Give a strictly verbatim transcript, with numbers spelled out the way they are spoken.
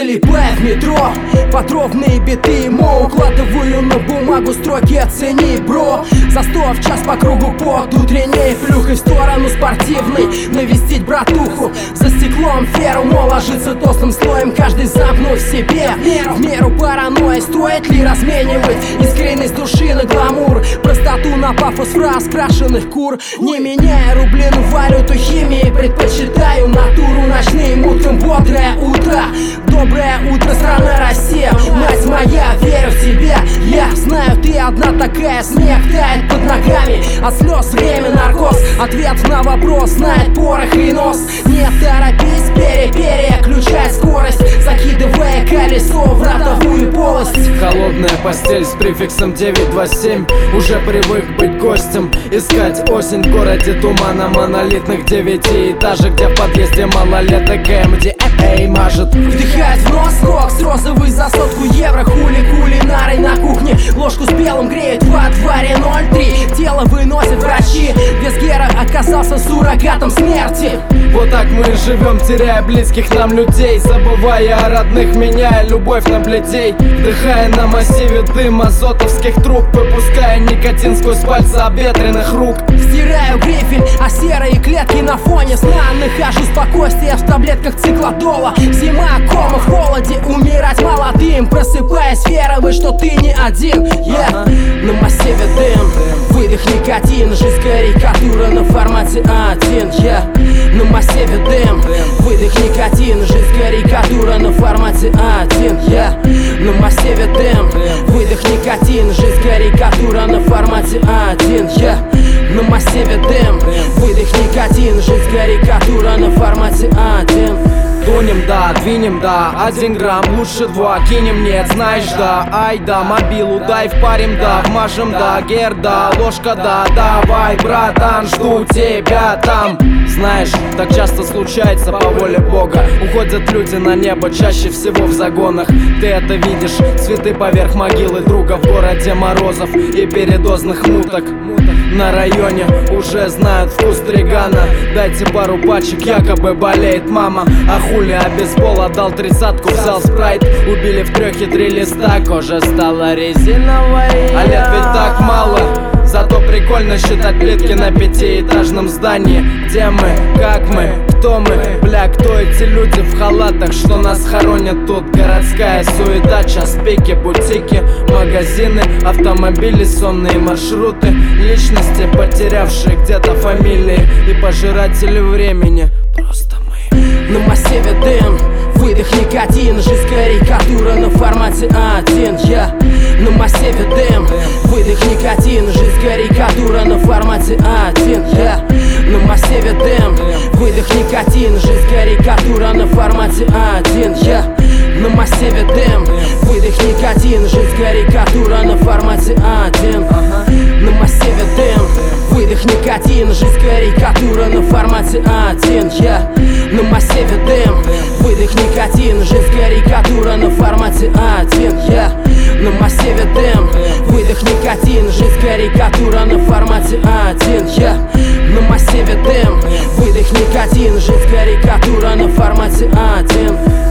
Залипая в метро, под ровные биты ему укладываю на бумагу строки «Оцени, бро». За сто в час по кругу под утренней плюхой в сторону спортивной навестить братуху. За стеклом феру, мол, ложится толстым слоем, каждый замкнув в себе в меру паранойи. Стоит ли разменивать искренность души на гламур, простоту на пафос фраз крашеных кур? Не меняя рубли на валюту химии, предпочитаю натуру ночным утром. Бодрое утро, доброе утро, страна Россия. Мать моя, верю в тебя. Я знаю, ты одна такая, снег тает под ногами, от слез время наркоз. Ответ на вопрос знает порох и нос. Не торопись, пере-переключай скорость, закидывая колесо в ротовую полость. Холодная постель с префиксом девять два семь. Уже привык быть гостем, искать осень в городе тумана монолитных девятиэтажек, где в подъезде малолеток эм ди эй мажет. Вдыхает в нос кокс розовый за сотку евро. Хули кулинарой на кухне, ложку с белым греют в отваре ноль три. Тело выносят врачи, вес Гера оказался суррогатом смерти. Вот так мы живем, теряя близких нам людей, забывая о родных, меняя любовь на бледей. Вдыхая на массиве дым азотовских труб, выпуская никотин сквозь пальцы обветренных рук. Стираю грифель, а серые клетки на фоне сна. Нахожу спокойствие в таблетках циклодола. Зима, кома в холоде, умирать молодым, просыпаясь, веровый, что ты не один. Yeah. На массиве дым, выдох никотин, жизнь карикатура на формате а один. Yeah. На массиве дым, выдох никотин, жизнь карикатура на формате а один. Yeah. На массиве дым, выдох никотин, жизнь карикатура на формате а один. Yeah. На массиве дым, выдох никотин, жизнь карикатура на формате а один. Тонем, да, двинем, да, один грамм, лучше два, кинем, нет, знаешь, да. Ай, да, мобилу дай впарим, да, вмажем, да, гер, да, ложка, да. Давай, братан, жду тебя там. Знаешь, так часто случается по воле Бога. Уходят люди на небо, чаще всего в загонах. Ты это видишь, цветы поверх могилы друга в городе морозов и передозных муток. На районе уже знают вкус тригана. Дайте пару пачек, якобы болеет мама. А хули обезбол, отдал тридцатку, взял спрайт. Убили в трехе три листа, кожа стала резиновой. А лет ведь так мало, зато прикольно считать плитки на пятиэтажном здании. Где мы, как мы, кто мы, бля, кто эти люди в халатах, что нас хоронят тут? Городская суета, час пики, бутики, магазины, автомобили, сонные маршруты, личности, потерявшие где-то фамилии и пожиратели времени. Просто мы. На массиве дым, выдох никотин, жизнь карикатура на формате а один. Я на массиве дым, выдох никотин, жизнь карикатура на формате а один. Я на массиве дым, выдох никотин, жизнь карикатура на формате а один. Я на массиве дым, выдох никотин, жизнь карикатура на формате а один. На массиве дым, выдох никотин, жизнь карикатура на формате а один. Я на массиве дым, выдох никотин, жизнь карикатура на формате а один. Я на массиве дым, выдох никотин, жизнь карикатура на формате а один. Я на массиве дым, выдох никотин, жизнь карикатура на формате а один.